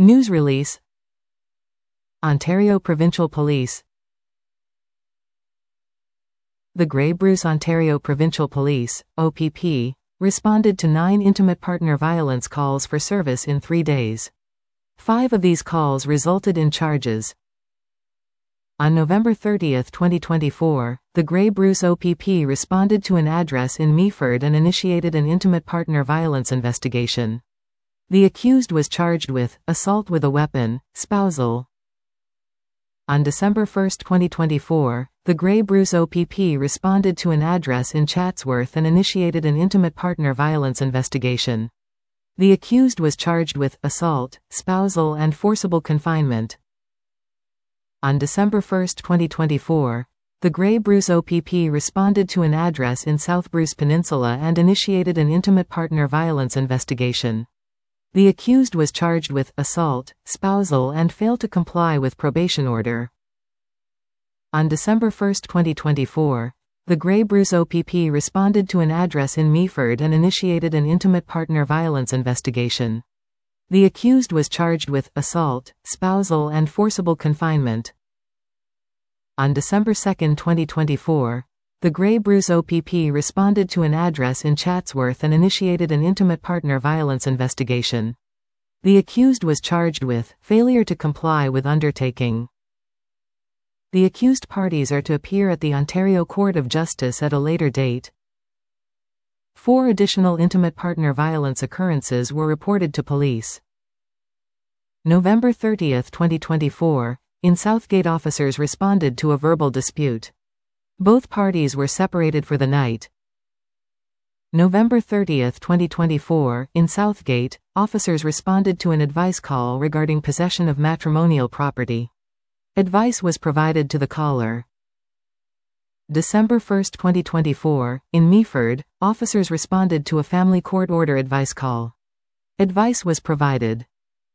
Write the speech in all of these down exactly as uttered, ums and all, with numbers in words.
News release. Ontario Provincial Police. The Grey Bruce Ontario Provincial Police, O P P, responded to nine intimate partner violence calls for service in three days. Five of these calls resulted in charges. On November thirtieth, twenty twenty-four, the Grey Bruce O P P responded to an address in Meaford and initiated an intimate partner violence investigation. The accused was charged with assault with a weapon, spousal. On December first, twenty twenty-four, the Grey Bruce O P P responded to an address in Chatsworth and initiated an intimate partner violence investigation. The accused was charged with assault, spousal and forcible confinement. On December first, twenty twenty-four, the Grey Bruce O P P responded to an address in South Bruce Peninsula and initiated an intimate partner violence investigation. The accused was charged with assault, spousal and failed to comply with probation order. On December first, twenty twenty-four, the Grey Bruce O P P responded to an address in Meaford and initiated an intimate partner violence investigation. The accused was charged with assault, spousal and forcible confinement. On December second, twenty twenty-four, the Grey Bruce O P P responded to an address in Chatsworth and initiated an intimate partner violence investigation. The accused was charged with failure to comply with undertaking. The accused parties are to appear at the Ontario Court of Justice at a later date. Four additional intimate partner violence occurrences were reported to police. November thirtieth, twenty twenty-four, in Southgate, officers responded to a verbal dispute. Both parties were separated for the night. November thirtieth, twenty twenty-four, in Southgate, officers responded to an advice call regarding possession of matrimonial property. Advice was provided to the caller. December first, twenty twenty-four, in Meaford, officers responded to a family court order advice call. Advice was provided.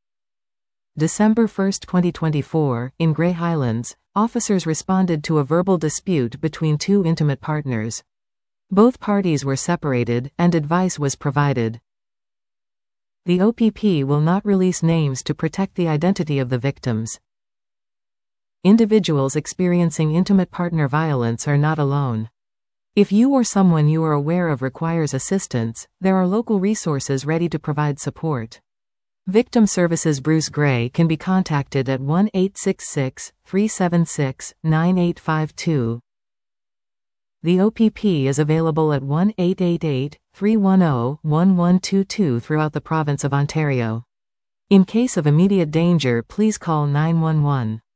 December first, twenty twenty-four, in Grey Highlands, officers responded to a verbal dispute between two intimate partners. Both parties were separated, and advice was provided. The O P P will not release names to protect the identity of the victims. Individuals experiencing intimate partner violence are not alone. If you or someone you are aware of requires assistance, there are local resources ready to provide support. Victim Services Bruce Grey can be contacted at one eight six six, three seven six, nine eight five two. The O P P is available at one eight eight eight, three one zero, one one two two throughout the province of Ontario. In case of immediate danger, please call nine one one.